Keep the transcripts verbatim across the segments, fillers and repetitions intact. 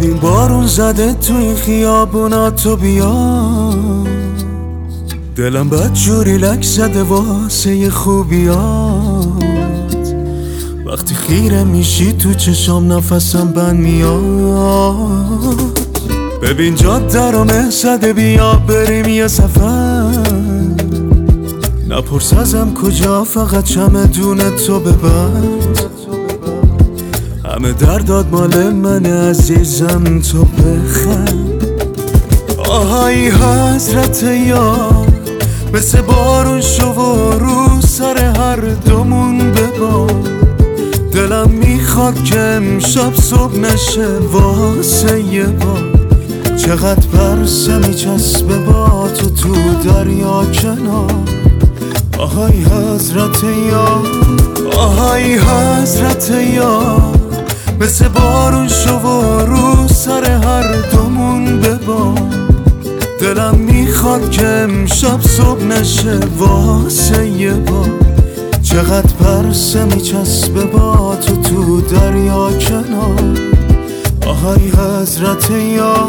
ببین بارون زده تو این خیابونا، تو بیا. دلم بد جوری لک زده واسه خوبیات. وقتی خیره میشی تو چشام نفسم بند میاد. ببین جاده رو مه زده، بیا بریم یه سفر. نپرس ازم کجا، فقط چمدون تو ببند. همه درداد مال من عزیزم، تو بخند. آهای حضرت یار، مثل بارون شو و رو سر هر دومون ببار. دلم میخواد که امشب صبح نشه واسه یه بار. چقدر پرسه میچسبه با تو تو دریا کنار. آهای حضرت یار، آهای حضرت یار، مثل بارون شو و رو سر هر دومون ببار. دلم میخواد که امشب صبح نشه واسه یه بار. چقدر پرسه میچسبه با تو تو دریا کنار. آهای حضرت یار.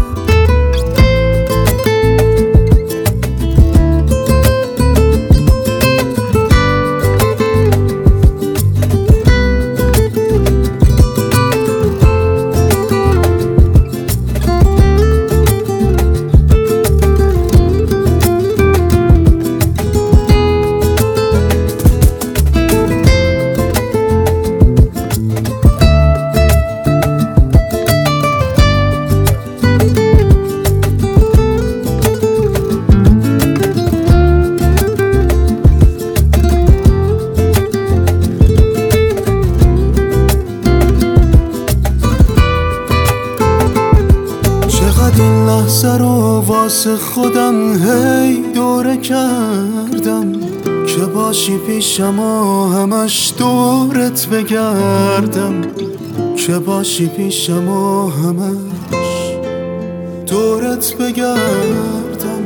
این لحظه رو واسه خودم هی دوره کردم، که باشی پیشم و همش دورت بگردم. که باشی پیشم و همش دورت بگردم.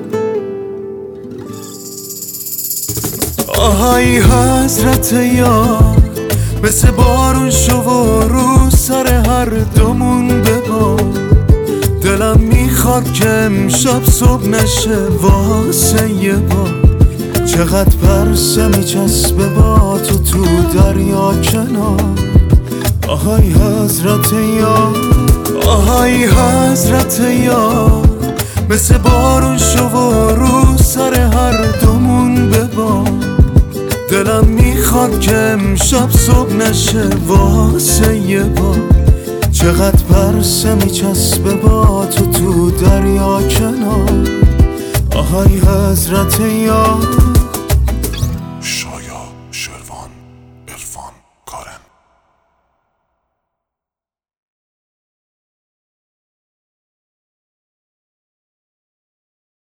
آهای حضرت یار، مثل بارون شو و رو سر هر دومون ببار. دلم میخواد که امشب صبح نشه واسه یه بار. چقدر پرسه میچسبه با تو تو دریا کنار. آهای حضرت یار، آهای حضرت یار، مثل بارون شو و رو سر هر دومون ببار. دلم میخواد که امشب صبح نشه واسه یه بار. چقدر پرسه میچسبه با تو تو دریا کنار. آهای حضرت یار.